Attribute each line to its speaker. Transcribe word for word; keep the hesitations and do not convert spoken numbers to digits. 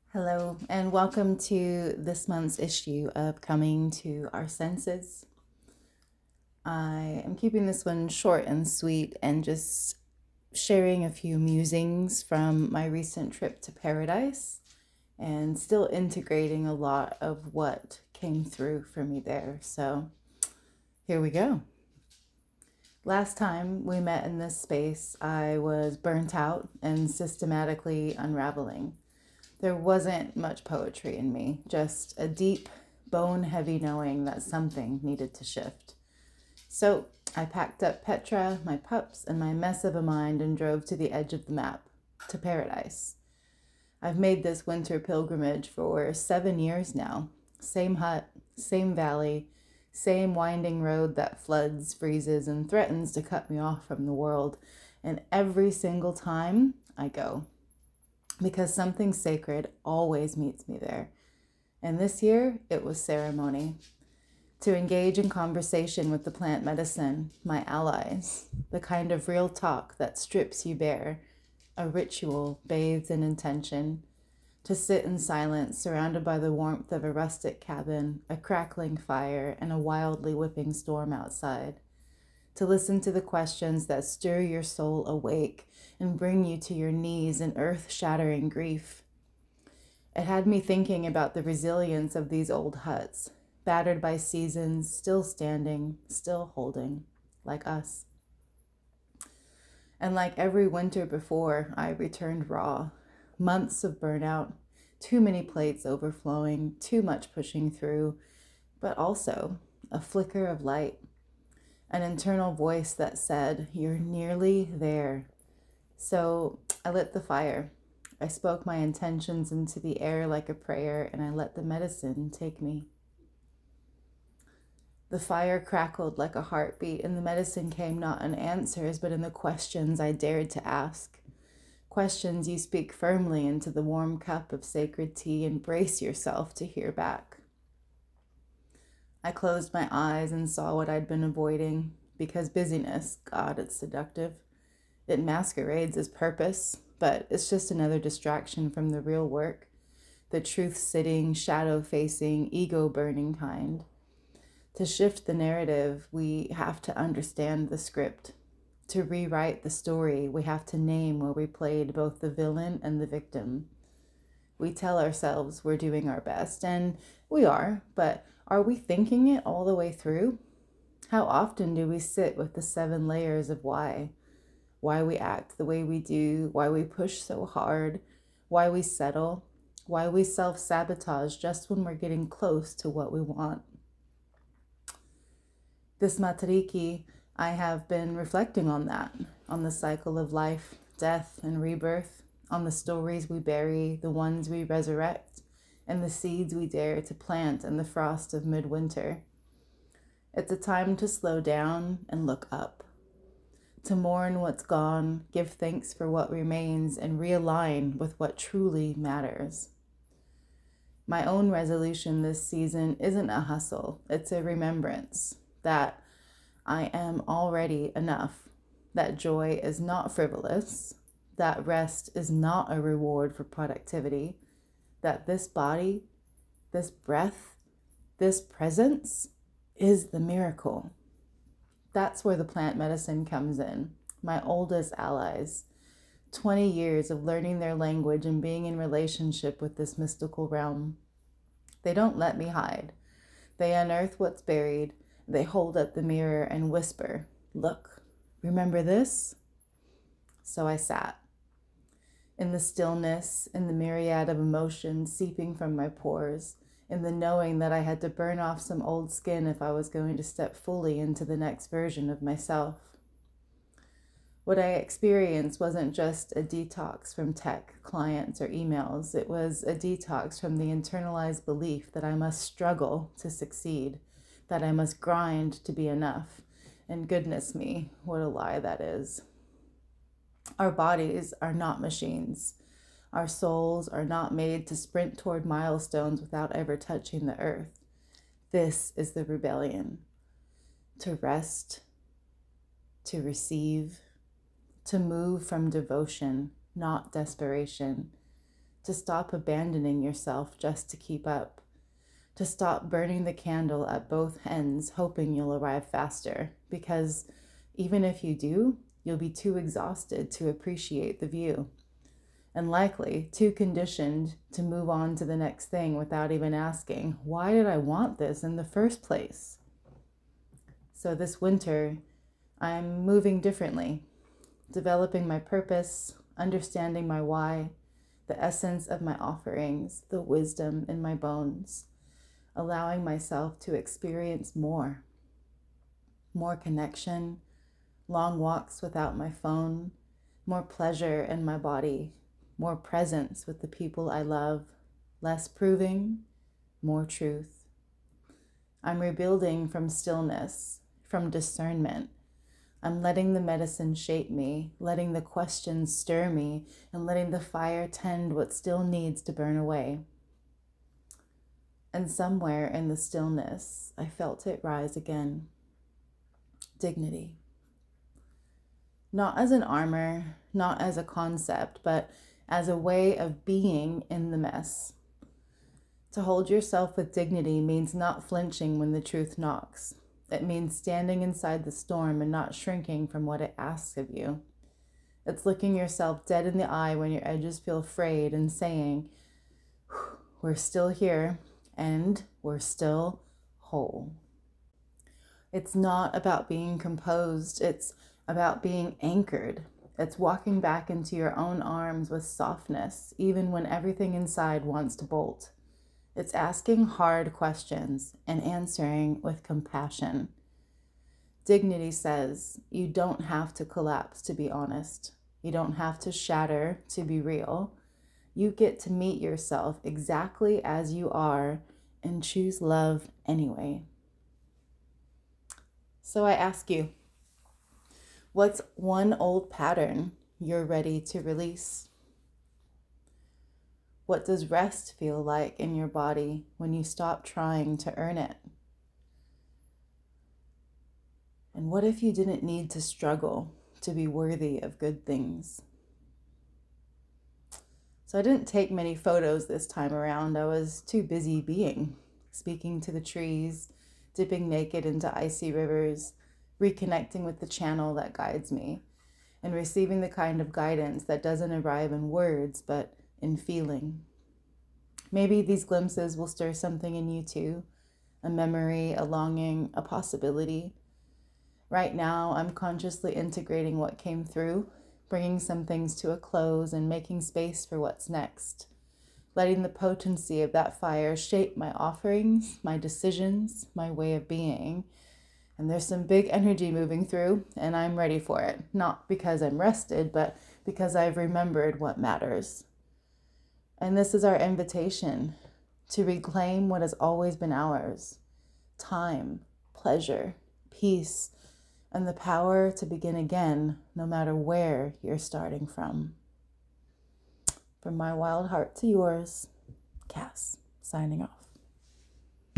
Speaker 1: Hello, and welcome to this month's issue of Coming to Our Senses. I am keeping this one short and sweet and just sharing a few musings from my recent trip to paradise and still integrating a lot of what came through for me there. So here we go. Last time we met in this space, I was burnt out and systematically unraveling. There wasn't much poetry in me, just a deep, bone heavy knowing that something needed to shift. So I packed up Petra, my pups, and my mess of a mind and drove to the edge of the map, to paradise. I've made this winter pilgrimage for seven years now. Same hut, same valley, same winding road that floods, freezes, and threatens to cut me off from the world. And every single time I go, because something sacred always meets me there. And this year, it was ceremony. To engage in conversation with the plant medicine, my allies, the kind of real talk that strips you bare, a ritual bathed in intention. To sit in silence, surrounded by the warmth of a rustic cabin, a crackling fire, and a wildly whipping storm outside. To listen to the questions that stir your soul awake and bring you to your knees in earth-shattering grief. It had me thinking about the resilience of these old huts, battered by seasons, still standing, still holding, like us. And like every winter before, I returned raw. Months of burnout, too many plates overflowing, too much pushing through, but also a flicker of light, an internal voice that said, "You're nearly there." So I lit the fire. I spoke my intentions into the air like a prayer, and I let the medicine take me. The fire crackled like a heartbeat, and the medicine came not in answers, but in the questions I dared to ask. Questions you speak firmly into the warm cup of sacred tea and brace yourself to hear back. I closed my eyes and saw what I'd been avoiding, because busyness, God, it's seductive. It masquerades as purpose, but it's just another distraction from the real work, the truth-sitting, shadow-facing, ego-burning kind. To shift the narrative, we have to understand the script. To rewrite the story, we have to name where we played both the villain and the victim. We tell ourselves we're doing our best, and we are, but are we thinking it all the way through? How often do we sit with the seven layers of why? Why we act the way we do, why we push so hard, why we settle, why we self-sabotage just when we're getting close to what we want. This Matariki, I have been reflecting on that, on the cycle of life, death, and rebirth, on the stories we bury, the ones we resurrect, and the seeds we dare to plant in the frost of midwinter. It's a time to slow down and look up, to mourn what's gone, give thanks for what remains, and realign with what truly matters. My own resolution this season isn't a hustle, it's a remembrance that I am already enough, that joy is not frivolous, that rest is not a reward for productivity, that this body, this breath, this presence is the miracle. That's where the plant medicine comes in, my oldest allies. twenty years of learning their language and being in relationship with this mystical realm. They don't let me hide. They unearth what's buried. They hold up the mirror and whisper, "Look, remember this?" So I sat. In the stillness, in the myriad of emotions seeping from my pores, in the knowing that I had to burn off some old skin if I was going to step fully into the next version of myself. What I experienced wasn't just a detox from tech, clients, or emails. It was a detox from the internalized belief that I must struggle to succeed, that I must grind to be enough. And goodness me, what a lie that is. Our bodies are not machines. Our souls are not made to sprint toward milestones without ever touching the earth. This is the rebellion. To rest, to receive, to move from devotion, not desperation, to stop abandoning yourself just to keep up, to stop burning the candle at both ends, hoping you'll arrive faster, because even if you do, you'll be too exhausted to appreciate the view, and likely too conditioned to move on to the next thing without even asking, why did I want this in the first place? So this winter, I'm moving differently, developing my purpose, understanding my why, the essence of my offerings, the wisdom in my bones, allowing myself to experience more, more connection, long walks without my phone, more pleasure in my body, more presence with the people I love, less proving, more truth. I'm rebuilding from stillness, from discernment. I'm letting the medicine shape me, letting the questions stir me, and letting the fire tend what still needs to burn away. And somewhere in the stillness, I felt it rise again. Dignity. Not as an armor, not as a concept, but as a way of being in the mess. To hold yourself with dignity means not flinching when the truth knocks. It means standing inside the storm and not shrinking from what it asks of you. It's looking yourself dead in the eye when your edges feel frayed and saying, we're still here and we're still whole. It's not about being composed. It's about being anchored. It's walking back into your own arms with softness, even when everything inside wants to bolt. It's asking hard questions and answering with compassion. Dignity says you don't have to collapse to be honest. You don't have to shatter to be real. You get to meet yourself exactly as you are and choose love anyway. So I ask you, what's one old pattern you're ready to release? What does rest feel like in your body when you stop trying to earn it? And what if you didn't need to struggle to be worthy of good things? So I didn't take many photos this time around. I was too busy being, speaking to the trees, dipping naked into icy rivers, reconnecting with the channel that guides me, and receiving the kind of guidance that doesn't arrive in words, but in feeling. Maybe these glimpses will stir something in you too, a memory, a longing, a possibility. Right now, I'm consciously integrating what came through, bringing some things to a close and making space for what's next, letting the potency of that fire shape my offerings, my decisions, my way of being. And there's some big energy moving through, and I'm ready for it, not because I'm rested, but because I've remembered what matters. And this is our invitation to reclaim what has always been ours: time, pleasure, peace, and the power to begin again, no matter where you're starting from. From my wild heart to yours, Cass, signing off.